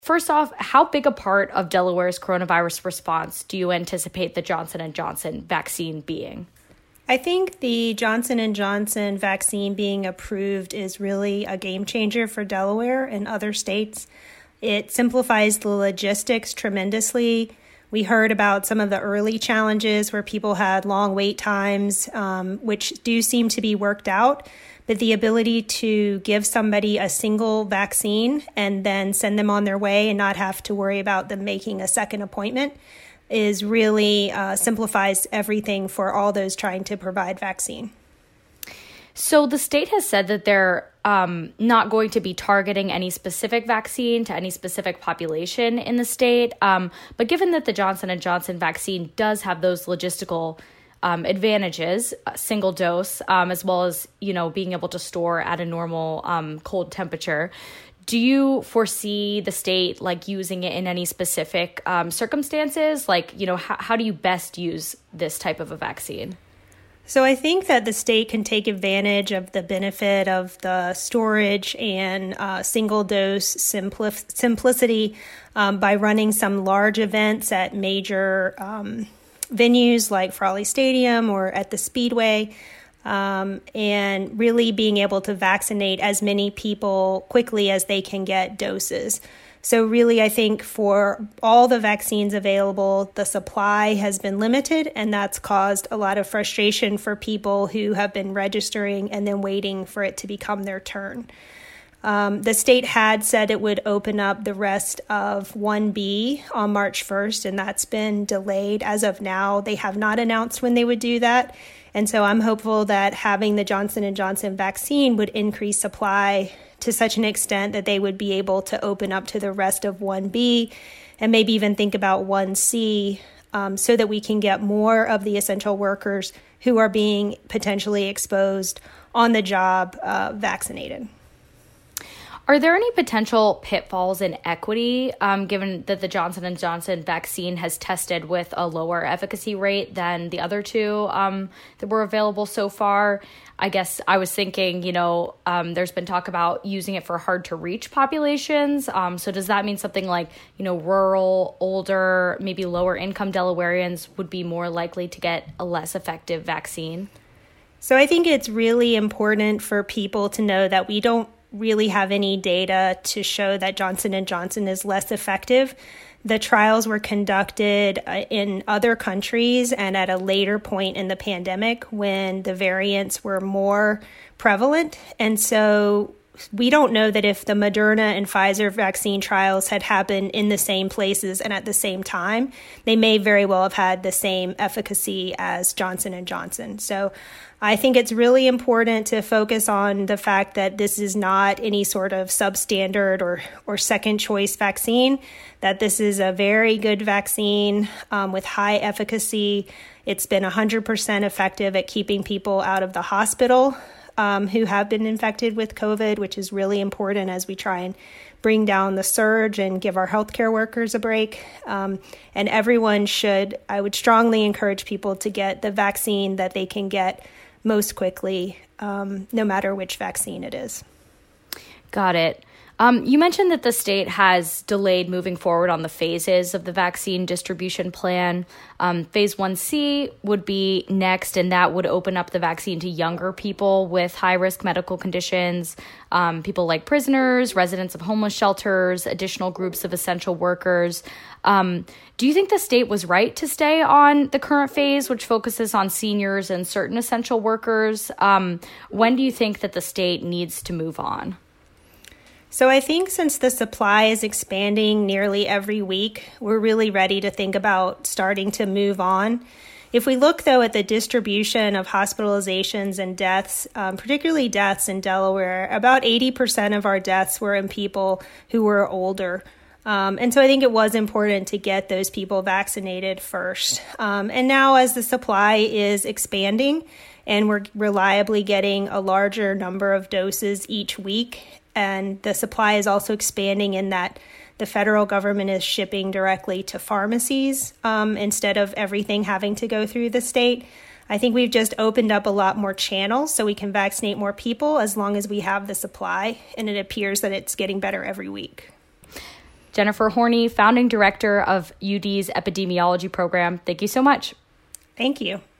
First off, how big a part of Delaware's coronavirus response do you anticipate the Johnson & Johnson vaccine being? I think the Johnson & Johnson vaccine being approved is really a game changer for Delaware and other states. It simplifies the logistics tremendously. We heard about some of the early challenges where people had long wait times, which do seem to be worked out. But the ability to give somebody a single vaccine and then send them on their way and not have to worry about them making a second appointment is really simplifies everything for all those trying to provide vaccine. So the state has said that they're not going to be targeting any specific vaccine to any specific population in the state. But given that the Johnson & Johnson vaccine does have those logistical advantages, single dose, as well as, being able to store at a normal cold temperature, do you foresee the state using it in any specific circumstances? How do you best use this type of a vaccine? So I think that the state can take advantage of the benefit of the storage and single-dose simplicity by running some large events at major venues like Frawley Stadium or at the Speedway, and really being able to vaccinate as many people quickly as they can get doses. So really, I think for all the vaccines available, the supply has been limited, and that's caused a lot of frustration for people who have been registering and then waiting for it to become their turn. The state had said it would open up the rest of 1B on March 1st, and that's been delayed. As of now, they have not announced when they would do that. And so I'm hopeful that having the Johnson & Johnson vaccine would increase supply to such an extent that they would be able to open up to the rest of 1B and maybe even think about 1C so that we can get more of the essential workers who are being potentially exposed on the job vaccinated. Are there any potential pitfalls in equity, given that the Johnson & Johnson vaccine has tested with a lower efficacy rate than the other two that were available so far? I guess I was thinking, there's been talk about using it for hard-to-reach populations. So does that mean something like, rural, older, maybe lower-income Delawareans would be more likely to get a less effective vaccine? So I think it's really important for people to know that we don't really have any data to show that Johnson & Johnson is less effective. The trials were conducted in other countries and at a later point in the pandemic when the variants were more prevalent. And so we don't know that if the Moderna and Pfizer vaccine trials had happened in the same places and at the same time, they may very well have had the same efficacy as Johnson & Johnson. So I think it's really important to focus on the fact that this is not any sort of substandard or second choice vaccine, that this is a very good vaccine with high efficacy. It's been 100% effective at keeping people out of the hospital who have been infected with COVID, which is really important as we try and bring down the surge and give our healthcare workers a break. And everyone I would strongly encourage people to get the vaccine that they can get most quickly, no matter which vaccine it is. Got it. You mentioned that the state has delayed moving forward on the phases of the vaccine distribution plan. Phase 1C would be next, and that would open up the vaccine to younger people with high-risk medical conditions, people like prisoners, residents of homeless shelters, additional groups of essential workers. Do you think the state was right to stay on the current phase, which focuses on seniors and certain essential workers? When do you think that the state needs to move on? So I think since the supply is expanding nearly every week, we're really ready to think about starting to move on. If we look, though, at the distribution of hospitalizations and deaths, particularly deaths in Delaware, about 80% of our deaths were in people who were older. And so I think it was important to get those people vaccinated first. And now as the supply is expanding and we're reliably getting a larger number of doses each week, and the supply is also expanding in that the federal government is shipping directly to pharmacies instead of everything having to go through the state. I think we've just opened up a lot more channels so we can vaccinate more people as long as we have the supply, and it appears that it's getting better every week. Jennifer Horney, founding director of UD's epidemiology program. Thank you so much. Thank you.